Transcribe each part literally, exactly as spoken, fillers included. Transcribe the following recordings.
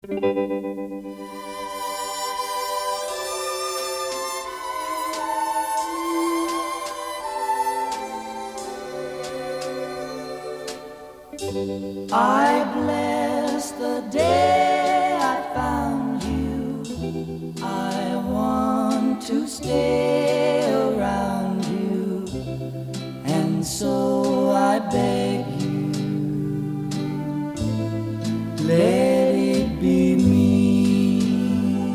I bless the day I found you. I want to stay around you, and so I beg you, let it be me.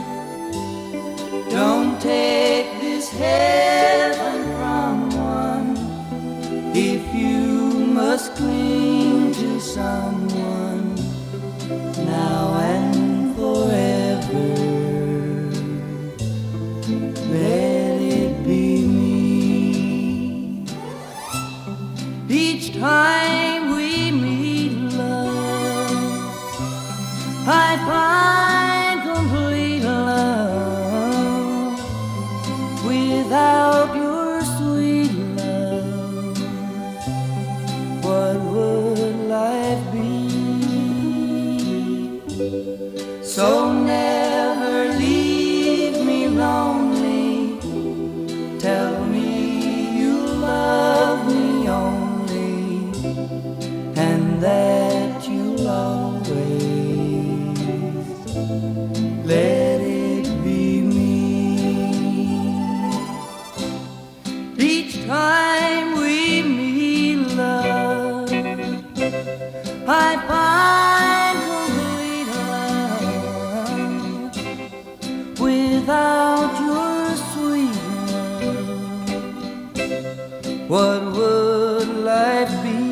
Don't take this heaven from one if you must cling to someone now and forever. Let it be me. Each time we meet, love, I find complete love without your sweet love. What would life be? So never leave me lonely. Tell me you love me only, and that you'll always let it be me. Each time we meet, love, I find complete love without your sweet love. What would life be?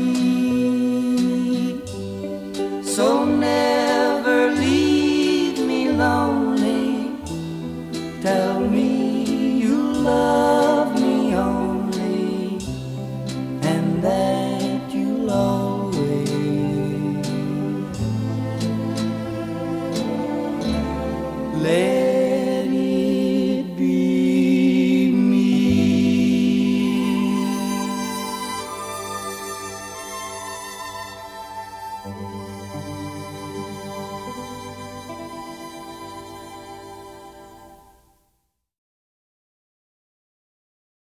So never leave me lonely. Tell me you love me only, and that you'll always let it be me.